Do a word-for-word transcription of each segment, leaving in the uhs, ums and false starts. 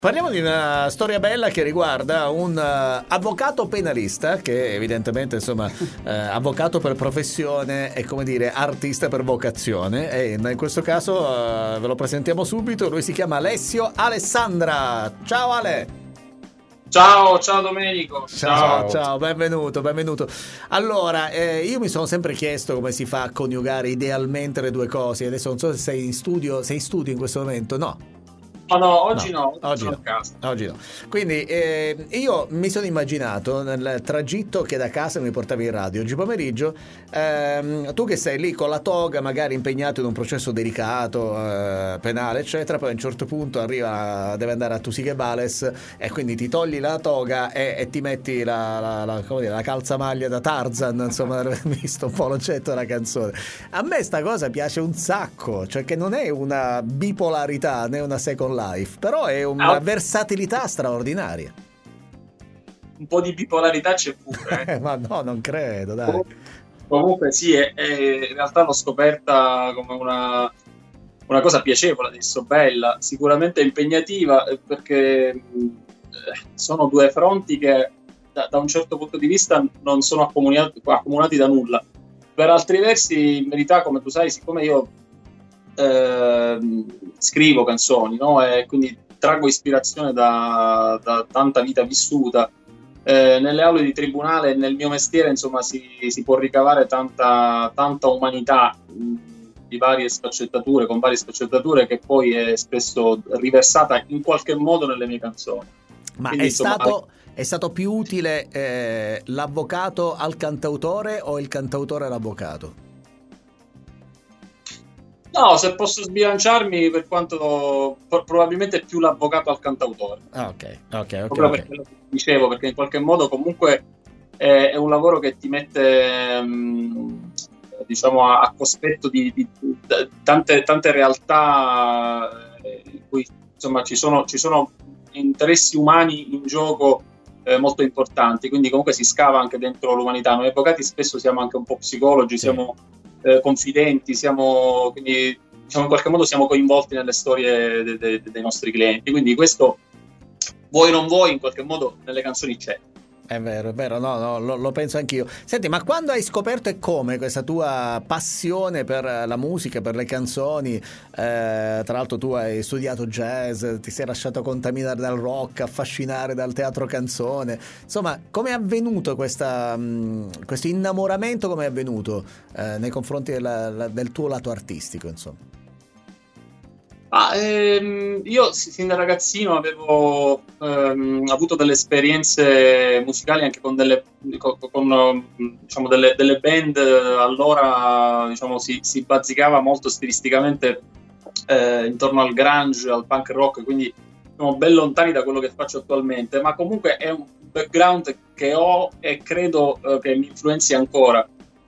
Parliamo di una storia bella che riguarda un uh, avvocato penalista che evidentemente insomma uh, avvocato per professione e come dire artista per vocazione, e in questo caso uh, ve lo presentiamo subito. Lui si chiama Alessio Alessandra. Ciao Ale. Ciao, ciao Domenico. Ciao, ciao, ciao, benvenuto, benvenuto. Allora, eh, io mi sono sempre chiesto come si fa a coniugare idealmente le due cose. Adesso non so se sei in studio, sei in studio in questo momento, no? Oh no, oggi no, no oggi sono no, a casa. Oggi no. Quindi eh, io mi sono immaginato nel tragitto che da casa mi portavi in radio oggi pomeriggio, ehm, tu che sei lì con la toga, magari impegnato in un processo delicato, eh, penale, eccetera, poi a un certo punto arriva, deve andare a Tusiche Vales e quindi ti togli la toga e, e ti metti la, la, la, come dire, la calzamaglia da Tarzan, insomma, aver visto un po' l'oggetto della canzone. A me sta cosa piace un sacco, cioè che non è una bipolarità né una second life, però è una Ah, versatilità straordinaria. un po' di bipolarità c'è pure. Eh. Eh, ma no, non credo, dai. Comunque, comunque sì, è, è, in realtà l'ho scoperta come una, una cosa piacevole, adesso bella, sicuramente impegnativa, eh, perché mh, sono due fronti che da, da un certo punto di vista non sono accomunati, accomunati da nulla. Per altri versi, in verità, come tu sai, siccome io eh, scrivo canzoni, no? E quindi traggo ispirazione da, da tanta vita vissuta. Eh, nelle aule di tribunale e nel mio mestiere, insomma, si, si può ricavare tanta, tanta umanità mh, di varie sfaccettature, con varie sfaccettature, che poi è spesso riversata in qualche modo nelle mie canzoni. Ma Quindi, è insomma, stato, è stato più utile eh, l'avvocato al cantautore o il cantautore all'avvocato? no, se posso sbilanciarmi, per quanto pro- probabilmente più l'avvocato al cantautore. Ah, ok, ok, ok, Proprio ok. perché lo dicevo, perché in qualche modo comunque è, è un lavoro che ti mette mh, diciamo a, a cospetto di, di, di tante, tante realtà eh, in cui insomma ci sono, ci sono interessi umani in gioco eh, molto importanti, quindi comunque si scava anche dentro l'umanità. Noi avvocati spesso siamo anche un po' psicologi, Sì. siamo eh, confidenti, siamo quindi diciamo, in qualche modo siamo coinvolti nelle storie de, de, dei nostri clienti, quindi questo vuoi o non vuoi in qualche modo nelle canzoni c'è. È vero, è vero, no, no, lo, lo penso anch'io. Senti, ma quando hai scoperto e come questa tua passione per la musica, per le canzoni, eh, tra l'altro tu hai studiato jazz, ti sei lasciato contaminare dal rock, affascinare dal teatro canzone, insomma, come è avvenuto questa, mh, questo innamoramento, come è avvenuto eh, nei confronti della, la, del tuo lato artistico, insomma? Ah, ehm, io sin da ragazzino avevo ehm, avuto delle esperienze musicali anche con delle, con, con, diciamo, delle, delle band. Allora diciamo, si, si bazzicava molto stilisticamente eh, intorno al grunge, al punk rock, quindi siamo ben lontani da quello che faccio attualmente, ma comunque è un background che ho e credo eh, che mi influenzi ancora.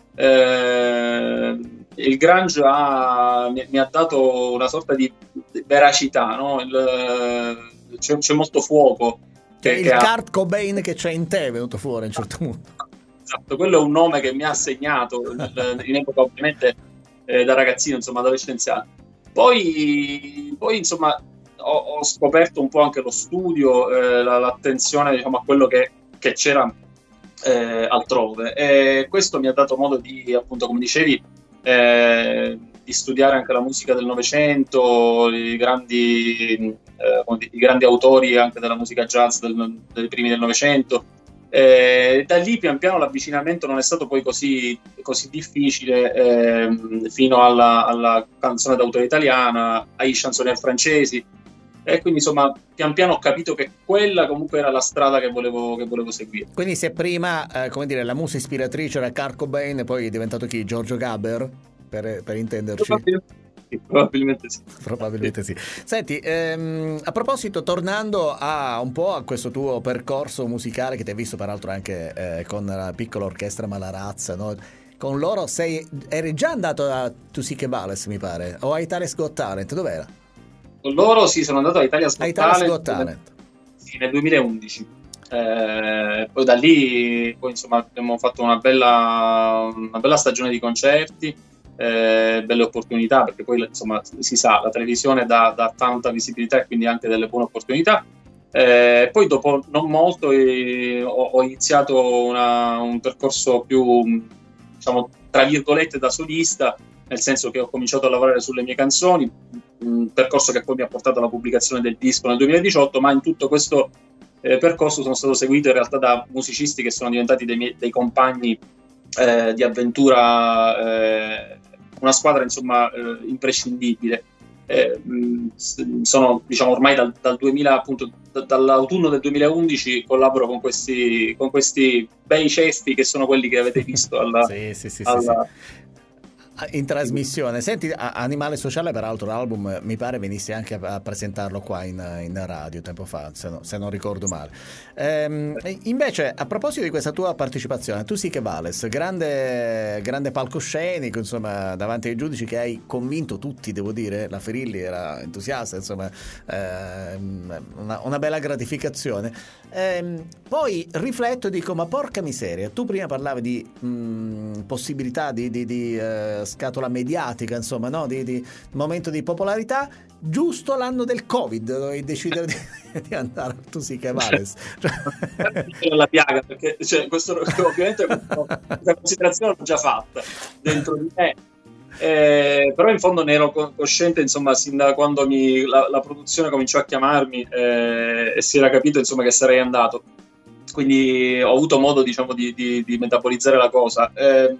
Eh, il grunge ha, mi, mi ha dato una sorta di veracità, no? Il, c'è, c'è molto fuoco Cioè che, il che ha, Kurt Cobain che c'è in te è venuto fuori a un certo punto. esatto, quello è un nome che mi ha segnato in epoca ovviamente eh, da ragazzino, insomma adolescenziale. Poi, poi insomma ho, ho scoperto un po' anche lo studio, eh, la, l'attenzione diciamo a quello che, che c'era eh, altrove, e questo mi ha dato modo di, appunto come dicevi, eh, di studiare anche la musica del Novecento, i grandi, eh, i grandi autori anche della musica jazz del, dei primi del Novecento. Eh, da lì pian piano l'avvicinamento non è stato poi così, così difficile, eh, fino alla, alla canzone d'autore italiana, ai chansonnier francesi. E quindi insomma pian piano ho capito che quella comunque era la strada che volevo, che volevo seguire. Quindi se prima, eh, come dire, la musa ispiratrice era Kurt Cobain, poi è diventato chi? Giorgio Gaber, per, per intenderci? Probabilmente sì. Probabilmente sì. Probabilmente sì. Senti, ehm, a proposito, tornando a un po' a questo tuo percorso musicale che ti hai visto peraltro anche eh, con la piccola orchestra Malarazza, no? Con loro sei, eri già andato a Tusiche Vales, mi pare, o a Italia's Got Talent, dov'era? Con loro sì, sono andato a Italia's A Got Italia's Talent, Got Talent. sì, nel duemilaundici. Eh, poi da lì poi, insomma, abbiamo fatto una bella, una bella stagione di concerti, eh, belle opportunità, perché poi insomma si sa, la televisione dà, dà tanta visibilità e quindi anche delle buone opportunità. Eh, poi dopo non molto eh, ho, ho iniziato una, un percorso più, diciamo, tra virgolette da solista, nel senso che ho cominciato a lavorare sulle mie canzoni, un percorso che poi mi ha portato alla pubblicazione del disco nel duemiladiciotto, ma in tutto questo eh, percorso sono stato seguito in realtà da musicisti che sono diventati dei, miei, dei compagni eh, di avventura, eh, una squadra insomma eh, imprescindibile. Eh, sono diciamo ormai dal, dal duemila, appunto d- dall'autunno del duemilaundici collaboro con questi, con questi bei ceffi che sono quelli che avete visto alla, sì, sì, sì, alla... sì, sì. In trasmissione. Senti, Animale Sociale peraltro l'album mi pare venisse anche a presentarlo qua in, in radio tempo fa, se, no, se non ricordo male. Ehm, invece a proposito di questa tua partecipazione, tu sì che vales, grande, grande palcoscenico, insomma, davanti ai giudici che hai convinto tutti, devo dire, la Ferilli era entusiasta, insomma, ehm, una, una bella gratificazione. Ehm, poi rifletto e dico, ma porca miseria, tu prima parlavi di mh, possibilità di, di, di eh, scatola mediatica, insomma, no? Di, di momento di popolarità, giusto l'anno del Covid dovevi decidere di, di andare tu sì che vales. Cioè... la piaga, perché cioè, questo, ovviamente questa considerazione l'ho già fatta dentro di me, eh, però in fondo ne ero cosciente, insomma, sin da quando mi, la, la produzione cominciò a chiamarmi eh, e si era capito, insomma, che sarei andato, quindi ho avuto modo, diciamo, di, di, di metabolizzare la cosa. Eh,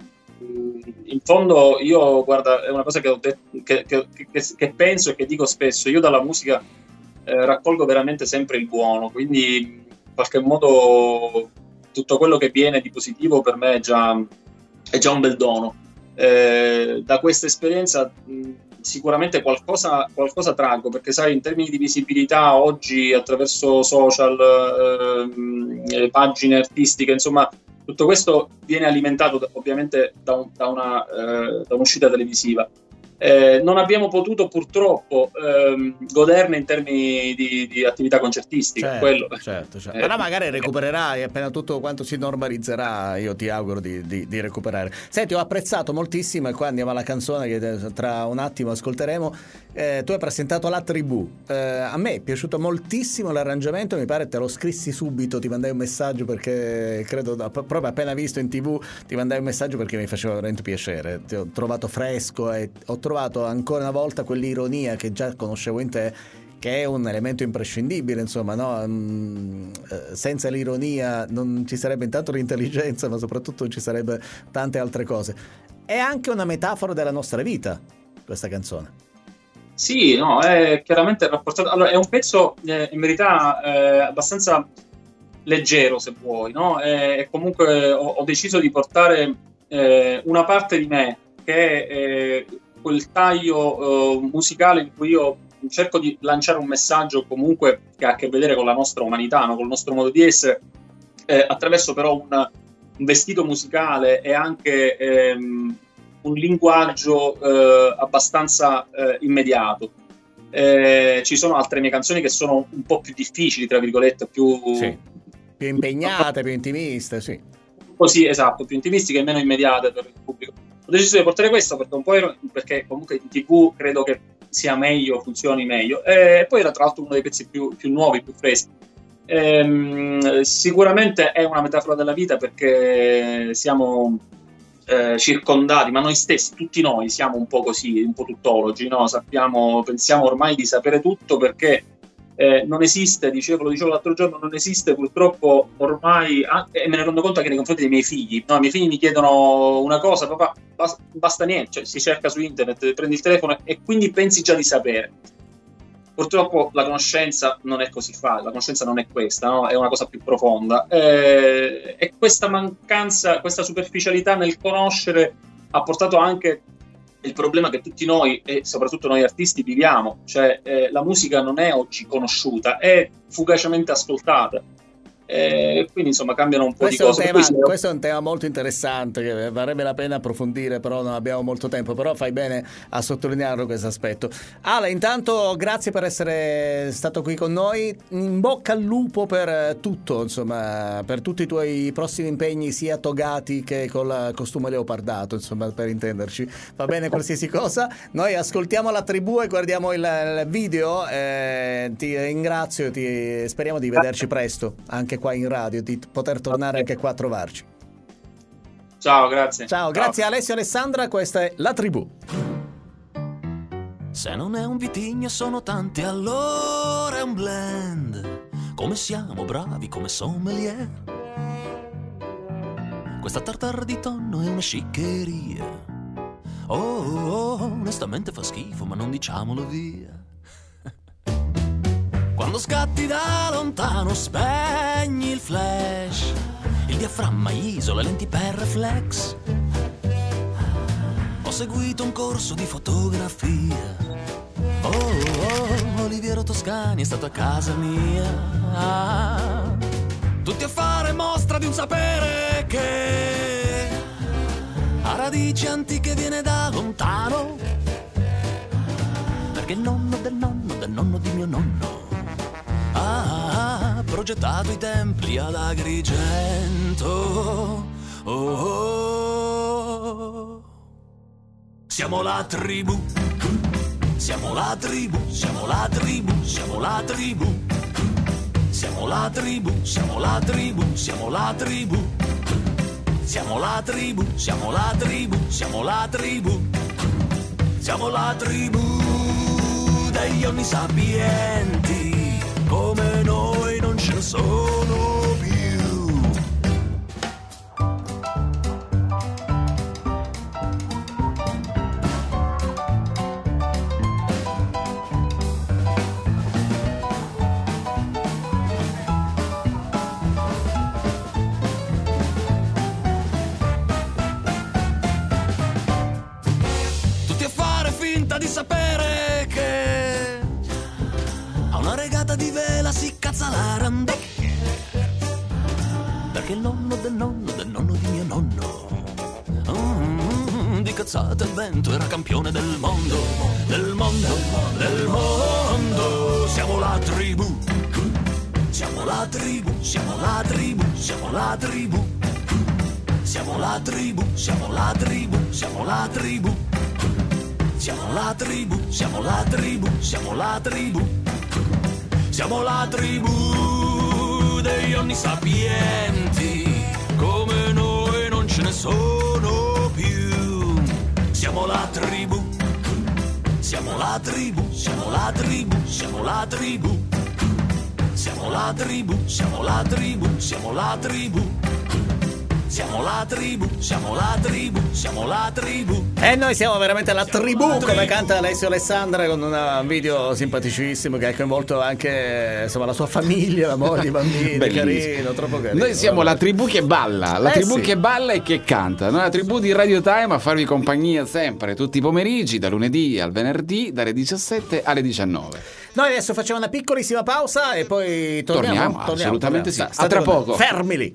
in fondo io, guarda, è una cosa che, ho detto, che, che, che, che penso e che dico spesso, io dalla musica eh, raccolgo veramente sempre il buono, quindi in qualche modo tutto quello che viene di positivo per me è già, è già un bel dono. Eh, da questa esperienza mh, sicuramente qualcosa, qualcosa traggo, perché sai, in termini di visibilità oggi attraverso social, eh, pagine artistiche, insomma, tutto questo viene alimentato ovviamente da, un, da, una, eh, da un'uscita televisiva. Eh, non abbiamo potuto purtroppo ehm, goderne in termini di, di attività concertistica. Certo, quello. certo, certo. Eh, Però magari recupererai appena tutto quanto si normalizzerà, io ti auguro di, di, di recuperare. Senti, ho apprezzato moltissimo, e qua andiamo alla canzone che tra un attimo ascolteremo. Eh, tu hai presentato La Tribù. Eh, a me è piaciuto moltissimo l'arrangiamento, mi pare te lo scrissi subito, ti mandai un messaggio perché credo, proprio appena visto in tv, ti mandai un messaggio perché mi faceva veramente piacere. Ti ho trovato fresco e ho trovato ancora una volta quell'ironia che già conoscevo in te, che è un elemento imprescindibile, insomma, no? Mm, eh, senza l'ironia non ci sarebbe intanto l'intelligenza, ma soprattutto ci sarebbe tante altre cose. È anche una metafora della nostra vita, questa canzone. Sì, no, è chiaramente rapportato. Allora, è un pezzo eh, in verità eh, abbastanza leggero, se vuoi, no? E comunque ho, ho deciso di portare eh, una parte di me che è eh, quel taglio eh, musicale in cui io cerco di lanciare un messaggio comunque che ha a che vedere con la nostra umanità, no? Con il nostro modo di essere, eh, attraverso però un, un vestito musicale e anche ehm, un linguaggio eh, abbastanza eh, immediato. Eh, ci sono altre mie canzoni che sono un po' più difficili, tra virgolette, più, sì. più impegnate, più intimiste, sì. Così, esatto, più intimistiche e meno immediate per il pubblico. Ho deciso di portare questo perché un po' ero, perché comunque in tivù credo che sia meglio, funzioni meglio. E poi era tra l'altro uno dei pezzi più, più nuovi, più freschi. Ehm, sicuramente è una metafora della vita perché siamo eh, circondati, ma noi stessi, tutti noi siamo un po' così, un po' tuttologi, no? Sappiamo, pensiamo ormai di sapere tutto perché Eh, non esiste, dicevo, lo dicevo l'altro giorno, non esiste purtroppo ormai, anche, e me ne rendo conto anche nei confronti dei miei figli, no? I miei figli mi chiedono una cosa, papà, basta, basta niente, cioè, si cerca su internet, prendi il telefono e quindi pensi già di sapere. Purtroppo la conoscenza non è così facile, la conoscenza non è questa, no? È una cosa più profonda. Eh, e questa mancanza, questa superficialità nel conoscere ha portato anche il problema che tutti noi, e soprattutto noi artisti, viviamo, cioè eh, la musica non è oggi conosciuta, è fugacemente ascoltata. e quindi insomma cambiano un po' questo di cose. È un tema, Poi, questo è un tema molto interessante che varrebbe la pena approfondire, però non abbiamo molto tempo, però fai bene a sottolinearlo questo aspetto. Ale, intanto grazie per essere stato qui con noi, in bocca al lupo per tutto, insomma, per tutti i tuoi prossimi impegni sia togati che col costume leopardato, insomma, per intenderci, va bene qualsiasi cosa. Noi ascoltiamo La Tribù e guardiamo il, il video, eh, ti ringrazio, ti, speriamo di vederci presto anche qua in radio, di poter tornare anche qua a trovarci. Ciao, grazie. Ciao, grazie a Alessio e Alessandra, questa è La Tribù. Se non è un vitigno sono tanti, allora è un blend. Come siamo bravi come sommelier. Questa tartare di tonno è una sciccheria. Oh, oh, oh, onestamente fa schifo, ma non diciamolo via. Quando scatti da lontano spegni il flash, il diaframma isola lenti per reflex. Ho seguito un corso di fotografia. Oh, oh, Oliviero Toscani è stato a casa mia. Ah, tutti a fare mostra di un sapere che ha radici antiche, viene da lontano. Perché il nonno del nonno del nonno di mio nonno ha progettato i templi ad Agrigento. Oh, oh. Siamo la tribù, siamo la tribù, siamo la tribù, siamo la tribù. Siamo la tribù, siamo la tribù, siamo la tribù. Siamo la tribù, siamo la tribù, siamo la tribù. Siamo la tribù degli onni sapienti. Come noi non ce ne sono più. Tutti a fare finta di sapere che a una regata di vela si cazza la randè. Perché il nonno del nonno del nonno di mio nonno mm, di cazzate al vento era campione del mondo. Del mondo, del mondo. Siamo la tribù. Siamo la tribù, siamo la tribù, siamo la tribù. Siamo la tribù, siamo la tribù, siamo la tribù. Siamo la tribù, siamo la tribù, siamo la tribù. Siamo la tribù degli onni sapienti. Come noi non ce ne sono più. Siamo la tribù. Siamo la tribù, siamo la tribù, siamo la tribù. Siamo la tribù, siamo la tribù, siamo la tribù. Siamo la tribù, siamo la tribù, siamo la tribù. E noi siamo veramente la tribù, la come tribù. canta Alessio Alessandra, con un video simpaticissimo che ha coinvolto anche insomma la sua famiglia, la moglie, i bambini. Bellissimo. Carino, troppo carino. Noi siamo vabbè. la tribù che balla, la Eh tribù sì. che balla e che canta. Noi la tribù di Radio Time a farvi compagnia sempre, tutti i pomeriggi, da lunedì al venerdì, dalle diciassette alle diciannove. Noi adesso facciamo una piccolissima pausa e poi torniamo. Torniamo, assolutamente sì. Sta- A state tra con me. poco. Fermi lì.